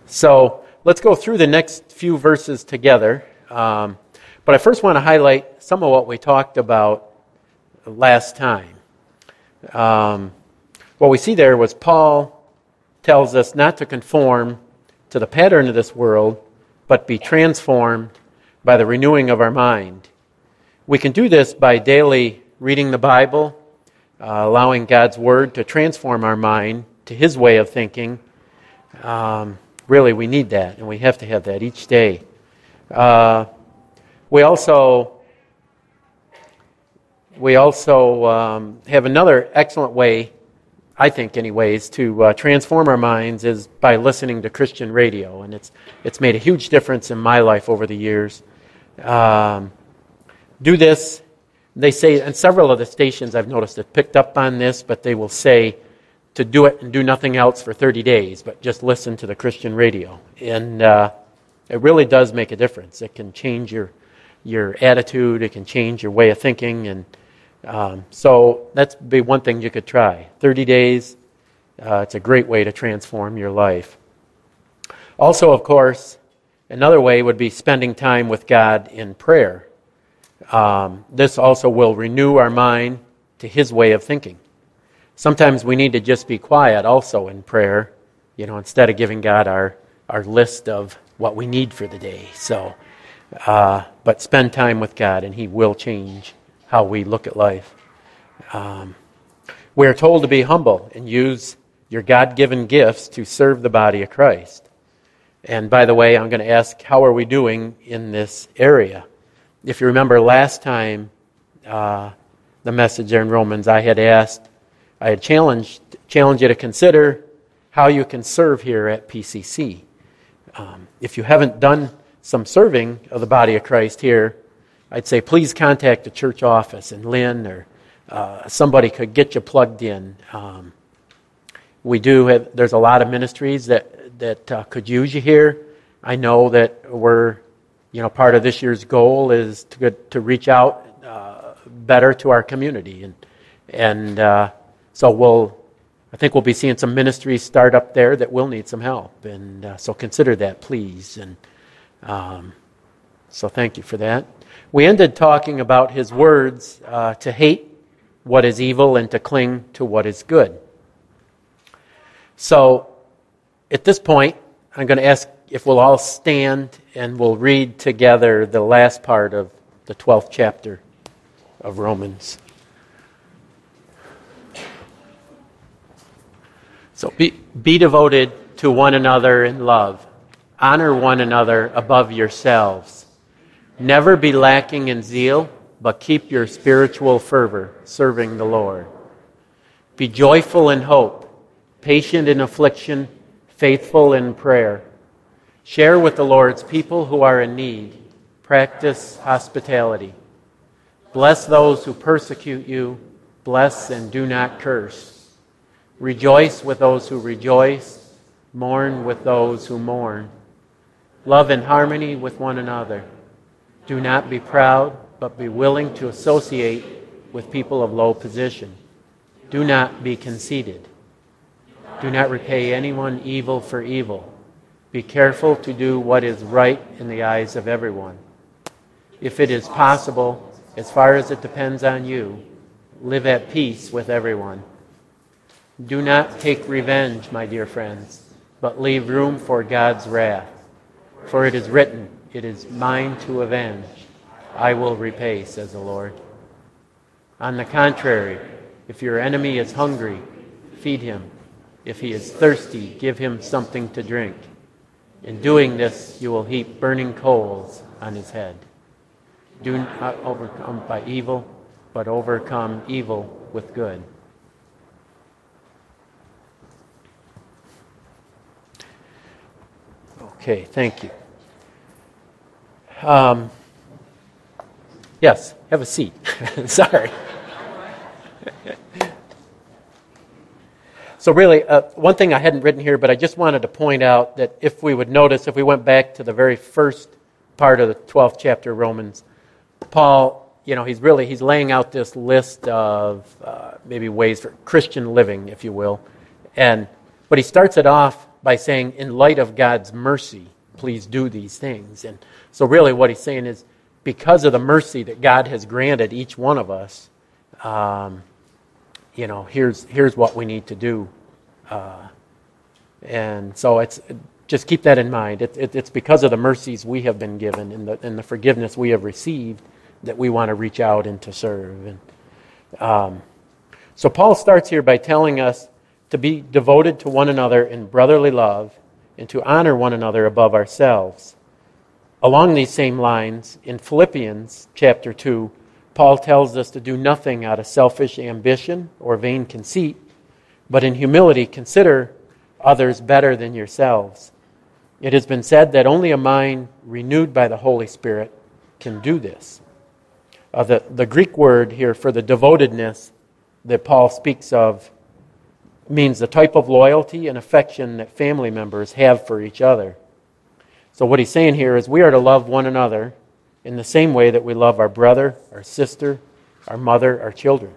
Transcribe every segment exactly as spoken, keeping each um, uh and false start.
So let's go through the next few verses together. Um, but I first want to highlight some of what we talked about last time. Um, what we see there was Paul tells us not to conform to the pattern of this world, but be transformed by the renewing of our mind. We can do this by daily reading the Bible, uh, allowing God's Word to transform our mind to His way of thinking. Um, really, we need that, and we have to have that each day. Uh, we also we also um, have another excellent way, I think anyways, to uh, transform our minds is by listening to Christian radio, and it's it's made a huge difference in my life over the years. Um, do this, they say, and several of the stations I've noticed have picked up on this, but they will say to do it and do nothing else for thirty days, but just listen to the Christian radio. And uh, it really does make a difference. It can change your your attitude, it can change your way of thinking, and um, so that's be one thing you could try. thirty days, uh, it's a great way to transform your life. Also, of course, another way would be spending time with God in prayer. Um, this also will renew our mind to His way of thinking. Sometimes we need to just be quiet also in prayer, you know, instead of giving God our, our list of what we need for the day. So, uh, but spend time with God and He will change how we look at life. Um, we are told to be humble and use your God-given gifts to serve the body of Christ. And by the way, I'm going to ask, how are we doing in this area? If you remember last time, uh, the message there in Romans, I had asked, I had challenged, challenged you to consider how you can serve here at P C C. Um, if you haven't done some serving of the body of Christ here, I'd say please contact the church office, and Lynn or uh, somebody could get you plugged in. Um, we do have, there's a lot of ministries that, that uh, could use you here. I know that we're You know, part of this year's goal is to get, to reach out uh, better to our community, and and uh, so we'll, I think we'll be seeing some ministries start up there that will need some help, and uh, so consider that, please. And um, so thank you for that. We ended talking about his words uh, to hate what is evil and to cling to what is good. So at this point, I'm going to ask if we'll all stand and we'll read together the last part of the twelfth chapter of Romans. So be, be devoted to one another in love. Honor one another above yourselves. Never be lacking in zeal, but keep your spiritual fervor, serving the Lord. Be joyful in hope, patient in affliction, faithful in prayer. Share with the Lord's people who are in need. Practice hospitality. Bless those who persecute you. Bless and do not curse. Rejoice with those who rejoice. Mourn with those who mourn. Love in harmony with one another. Do not be proud, but be willing to associate with people of low position. Do not be conceited. Do not repay anyone evil for evil. Be careful to do what is right in the eyes of everyone. If it is possible, as far as it depends on you, live at peace with everyone. Do not take revenge, my dear friends, but leave room for God's wrath. For it is written, it is mine to avenge. I will repay, says the Lord. On the contrary, if your enemy is hungry, feed him. If he is thirsty, give him something to drink. In doing this, you will heap burning coals on his head. Do not overcome by evil, but overcome evil with good. Okay, thank you. Um, yes, have a seat. Sorry. So really, uh, one thing I hadn't written here, but I just wanted to point out that if we would notice, if we went back to the very first part of the twelfth chapter of Romans, Paul, you know, he's really, he's laying out this list of uh, maybe ways for Christian living, if you will. And but he starts it off by saying, in light of God's mercy, please do these things. And so really what he's saying is, because of the mercy that God has granted each one of us, um, you know, here's here's what we need to do. Uh, and so it's just keep that in mind. It, it, it's because of the mercies we have been given and the, and the forgiveness we have received that we want to reach out and to serve. And um, so Paul starts here by telling us to be devoted to one another in brotherly love and to honor one another above ourselves. Along these same lines, in Philippians chapter two, Paul tells us to do nothing out of selfish ambition or vain conceit, but in humility consider others better than yourselves. It has been said that only a mind renewed by the Holy Spirit can do this. Uh, the, the Greek word here for the devotedness that Paul speaks of means the type of loyalty and affection that family members have for each other. So what he's saying here is we are to love one another in the same way that we love our brother, our sister, our mother, our children.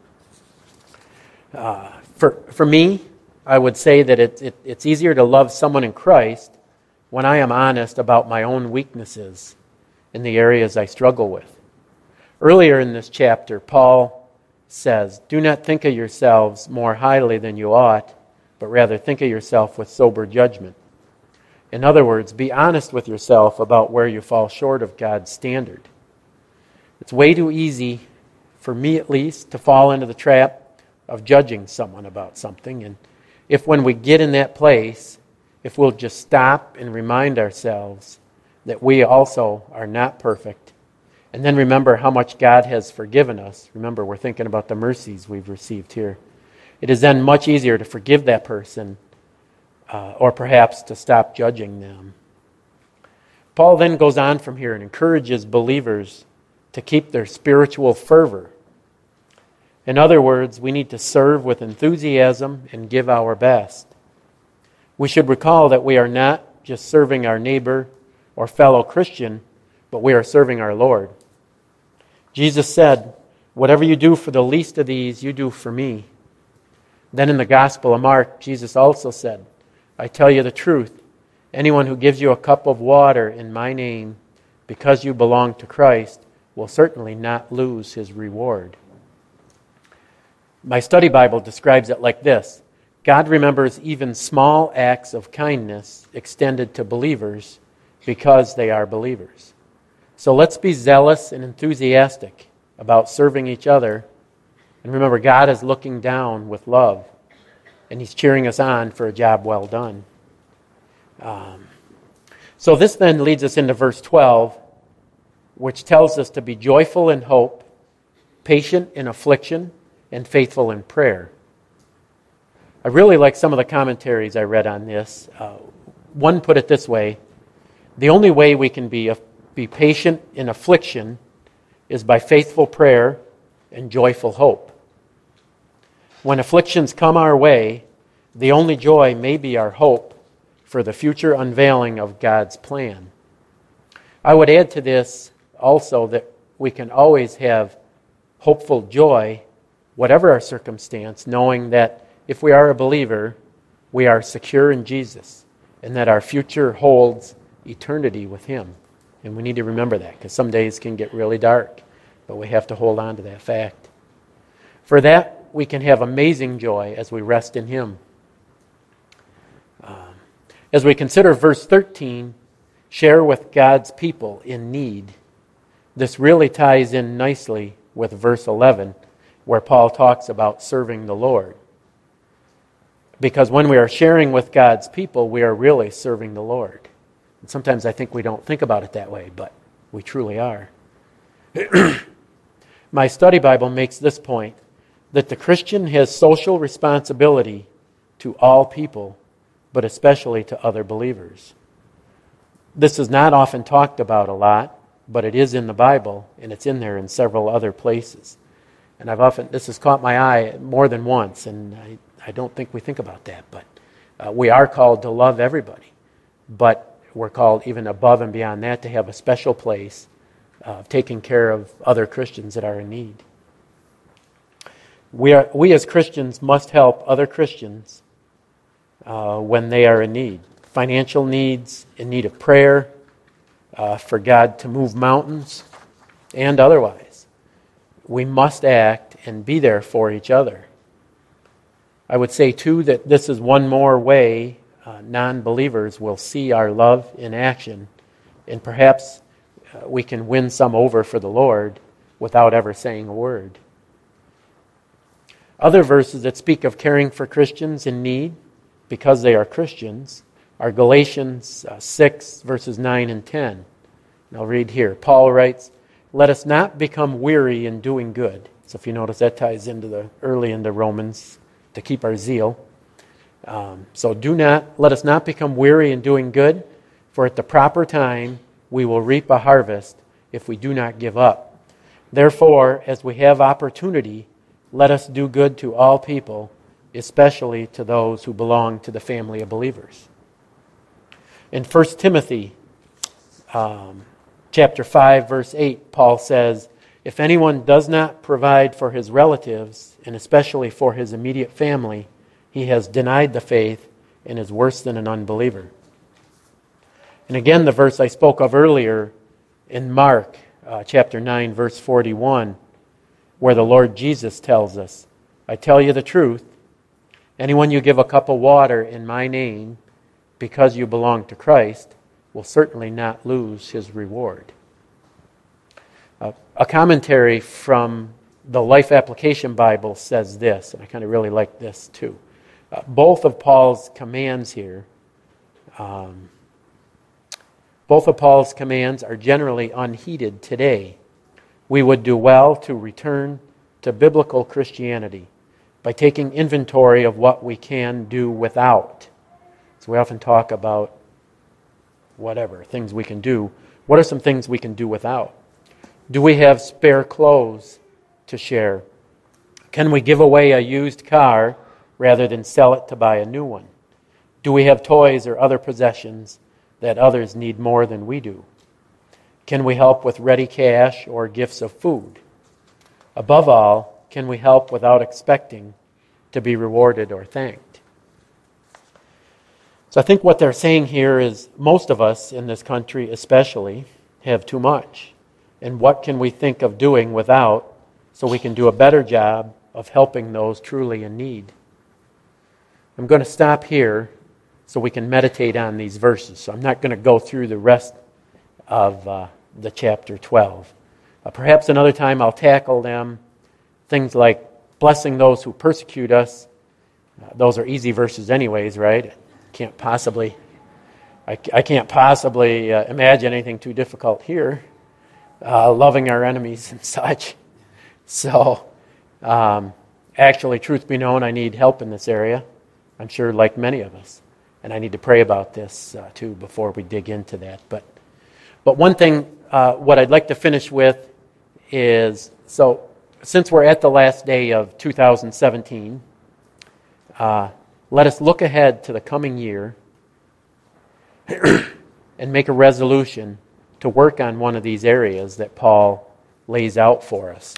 Uh, for, for me, I would say that it, it, it's easier to love someone in Christ when I am honest about my own weaknesses in the areas I struggle with. Earlier in this chapter, Paul says, do not think of yourselves more highly than you ought, but rather think of yourself with sober judgment. In other words, be honest with yourself about where you fall short of God's standard. It's way too easy, for me at least, to fall into the trap of judging someone about something. And if when we get in that place, if we'll just stop and remind ourselves that we also are not perfect, and then remember how much God has forgiven us. Remember, we're thinking about the mercies we've received here. It is then much easier to forgive that person uh, or perhaps to stop judging them. Paul then goes on from here and encourages believers to keep their spiritual fervor. In other words, we need to serve with enthusiasm and give our best. We should recall that we are not just serving our neighbor or fellow Christian, but we are serving our Lord. Jesus said, whatever you do for the least of these, you do for me. Then in the Gospel of Mark, Jesus also said, I tell you the truth, anyone who gives you a cup of water in my name, because you belong to Christ, will certainly not lose his reward. My study Bible describes it like this. God remembers even small acts of kindness extended to believers because they are believers. So let's be zealous and enthusiastic about serving each other. And remember, God is looking down with love, and he's cheering us on for a job well done. Um, so this then leads us into verse twelve, which tells us to be joyful in hope, patient in affliction, and faithful in prayer. I really like some of the commentaries I read on this. Uh, one put it this way, the only way we can be, a, be patient in affliction is by faithful prayer and joyful hope. When afflictions come our way, the only joy may be our hope for the future unveiling of God's plan. I would add to this also that we can always have hopeful joy, whatever our circumstance, knowing that if we are a believer, we are secure in Jesus, and that our future holds eternity with him. And we need to remember that, because some days can get really dark, but we have to hold on to that fact. For that, we can have amazing joy as we rest in him. Um, as we consider verse thirteen, share with God's people in need, this really ties in nicely with verse eleven, where Paul talks about serving the Lord. Because when we are sharing with God's people, we are really serving the Lord. And sometimes I think we don't think about it that way, but we truly are. My study Bible makes this point, that the Christian has social responsibility to all people, but especially to other believers. This is not often talked about a lot, but it is in the Bible, and it's in there in several other places. And I've often, this has caught my eye more than once, and I, I don't think we think about that, but uh, we are called to love everybody. But we're called even above and beyond that to have a special place of uh, taking care of other Christians that are in need. We are, we as Christians must help other Christians uh, when they are in need. Financial needs, in need of prayer, uh, for God to move mountains, and otherwise. We must act and be there for each other. I would say, too, that this is one more way uh, non-believers will see our love in action, and perhaps uh, we can win some over for the Lord without ever saying a word. Other verses that speak of caring for Christians in need because they are Christians are Galatians uh, six, verses nine and ten. And I'll read here. Paul writes, "Let us not become weary in doing good." So if you notice, that ties into the early into Romans, to keep our zeal. Um, so do not, let us not become weary in doing good, for at the proper time we will reap a harvest if we do not give up. Therefore, as we have opportunity, let us do good to all people, especially to those who belong to the family of believers. In First Timothy um, chapter five, verse eight, Paul says, "If anyone does not provide for his relatives, and especially for his immediate family, he has denied the faith and is worse than an unbeliever." And again, the verse I spoke of earlier in Mark uh, chapter nine, verse forty-one, where the Lord Jesus tells us, "I tell you the truth, anyone you give a cup of water in my name, because you belong to Christ, will certainly not lose his reward." Uh, a commentary from the Life Application Bible says this, and I kind of really like this too. Uh, both of Paul's commands here, um, both of Paul's commands are generally unheeded today. We would do well to return to biblical Christianity by taking inventory of what we can do without. So we often talk about whatever, things we can do. What are some things we can do without? Do we have spare clothes to share? Can we give away a used car rather than sell it to buy a new one? Do we have toys or other possessions that others need more than we do? Can we help with ready cash or gifts of food? Above all, can we help without expecting to be rewarded or thanked? So I think what they're saying here is most of us in this country especially have too much. And what can we think of doing without so we can do a better job of helping those truly in need? I'm going to stop here so we can meditate on these verses. So I'm not going to go through the rest of uh, the chapter twelve. Uh, perhaps another time I'll tackle them. Things like blessing those who persecute us. Uh, those are easy verses anyways, right? Can't possibly, I, I can't possibly uh, imagine anything too difficult here. Uh, loving our enemies and such. So, um, actually, truth be known, I need help in this area. I'm sure like many of us. And I need to pray about this uh, too before we dig into that. But, but one thing, uh, what I'd like to finish with is, so since we're at the last day of two thousand seventeen, uh, let us look ahead to the coming year and make a resolution to work on one of these areas that Paul lays out for us.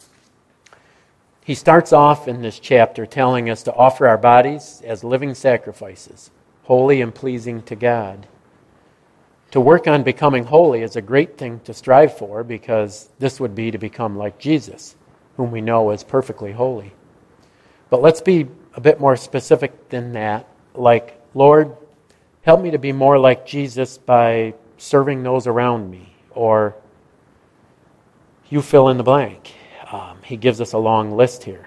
He starts off in this chapter telling us to offer our bodies as living sacrifices, holy and pleasing to God. To work on becoming holy is a great thing to strive for, because this would be to become like Jesus, whom we know is perfectly holy. But let's be a bit more specific than that, like, Lord, help me to be more like Jesus by serving those around me, or you fill in the blank. Um, he gives us a long list here.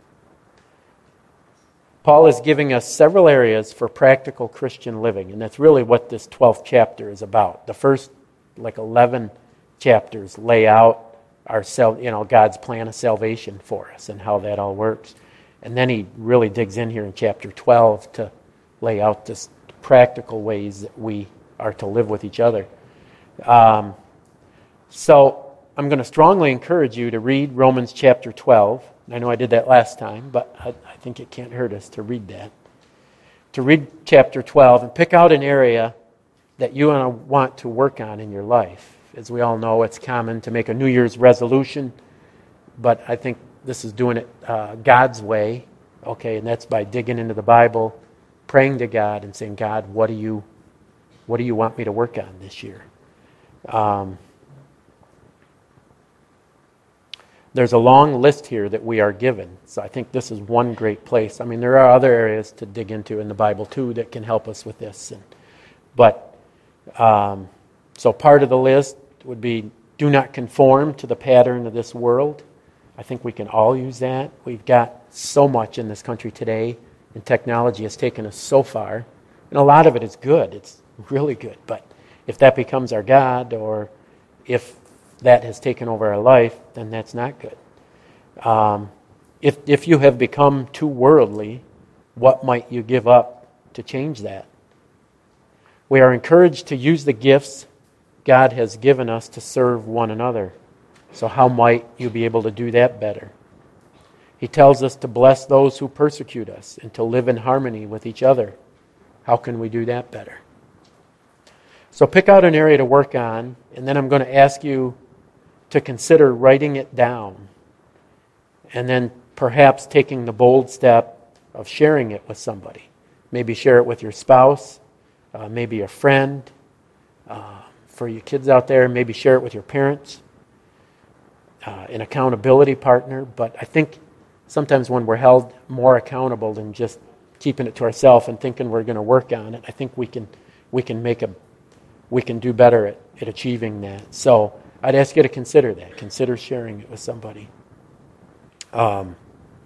Paul is giving us several areas for practical Christian living, and that's really what this twelfth chapter is about. The first, like, eleven chapters lay out our, you know, God's plan of salvation for us and how that all works. And then he really digs in here in chapter twelve to lay out this practical ways that we are to live with each other. Um, so I'm going to strongly encourage you to read Romans chapter twelve. I know I did that last time, but I, I think it can't hurt us to read that. To read chapter twelve and pick out an area that you want to work on in your life. As we all know, it's common to make a New Year's resolution, but I think this is doing it uh, God's way, okay, and that's by digging into the Bible, praying to God and saying, God, what do you, what do you want me to work on this year? Um, there's a long list here that we are given. So I think this is one great place. I mean, there are other areas to dig into in the Bible too that can help us with this. And, but, um, so part of the list would be, do not conform to the pattern of this world. I think we can all use that. We've got so much in this country today, and technology has taken us so far. And a lot of it is good. It's really good. But if that becomes our God, or if that has taken over our life, then that's not good. Um, if, if you have become too worldly, what might you give up to change that? We are encouraged to use the gifts God has given us to serve one another. So how might you be able to do that better? He tells us to bless those who persecute us and to live in harmony with each other. How can we do that better? So pick out an area to work on, and then I'm going to ask you to consider writing it down, and then perhaps taking the bold step of sharing it with somebody. Maybe share it with your spouse, uh, maybe a friend. Uh, for you kids out there, maybe share it with your parents, uh, an accountability partner. But I think sometimes when we're held more accountable than just keeping it to ourselves and thinking we're going to work on it, I think we can we can make a we can do better at, at achieving that. So I'd ask you to consider that. Consider sharing it with somebody. Um,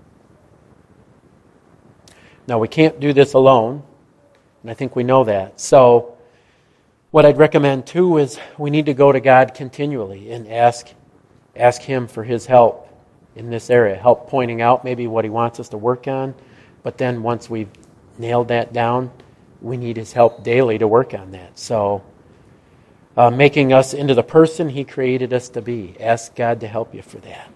now we can't do this alone, and I think we know that. So what I'd recommend too is we need to go to God continually and ask ask Him for His help in this area, help pointing out maybe what He wants us to work on. But then once we've nailed that down, we need His help daily to work on that. So uh, making us into the person He created us to be. Ask God to help you for that.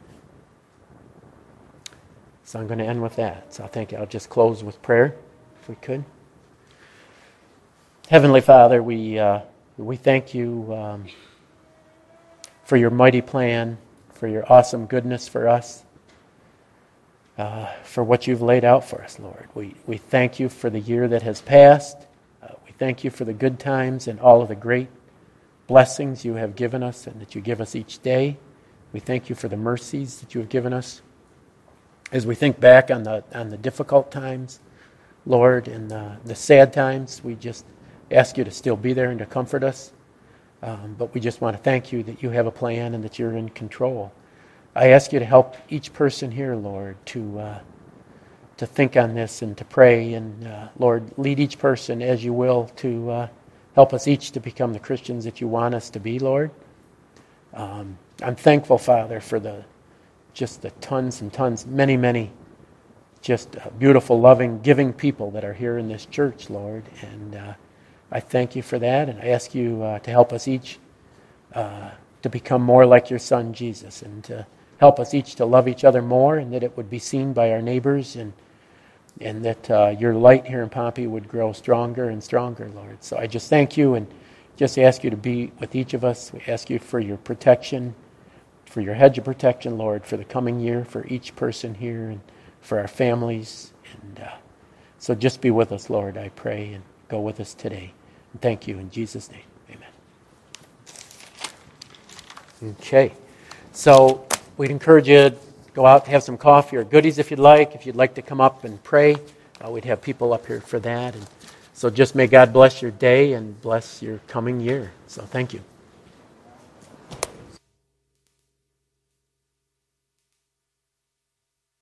So I'm going to end with that. So I think I'll just close with prayer, if we could. Heavenly Father, we uh, we thank you um, for your mighty plan, for your awesome goodness for us, uh, for what you've laid out for us, Lord. We we thank you for the year that has passed. Uh, we thank you for the good times and all of the great blessings you have given us and that you give us each day. We thank you for the mercies that you have given us. As we think back on the on the difficult times, Lord, and the, the sad times, we just ask you to still be there and to comfort us. Um, but we just want to thank you that you have a plan and that you're in control. I ask you to help each person here, Lord, to uh, to think on this and to pray. And, uh, Lord, lead each person as you will to uh, help us each to become the Christians that you want us to be, Lord. Um, I'm thankful, Father, for the just the tons and tons, many, many just uh, beautiful, loving, giving people that are here in this church, Lord. And uh, I thank you for that, and I ask you uh, to help us each uh, to become more like your Son, Jesus, and to help us each to love each other more, and that it would be seen by our neighbors, and and that uh, your light here in Pompey would grow stronger and stronger, Lord. So I just thank you and just ask you to be with each of us. We ask you for your protection, for your hedge of protection, Lord, for the coming year, for each person here, and for our families. And uh, so just be with us, Lord, I pray, and go with us today. And thank you in Jesus' name. Amen. Okay. So we'd encourage you to go out, have some coffee or goodies if you'd like. If you'd like to come up and pray, uh, we'd have people up here for that. And so just may God bless your day and bless your coming year. So thank you.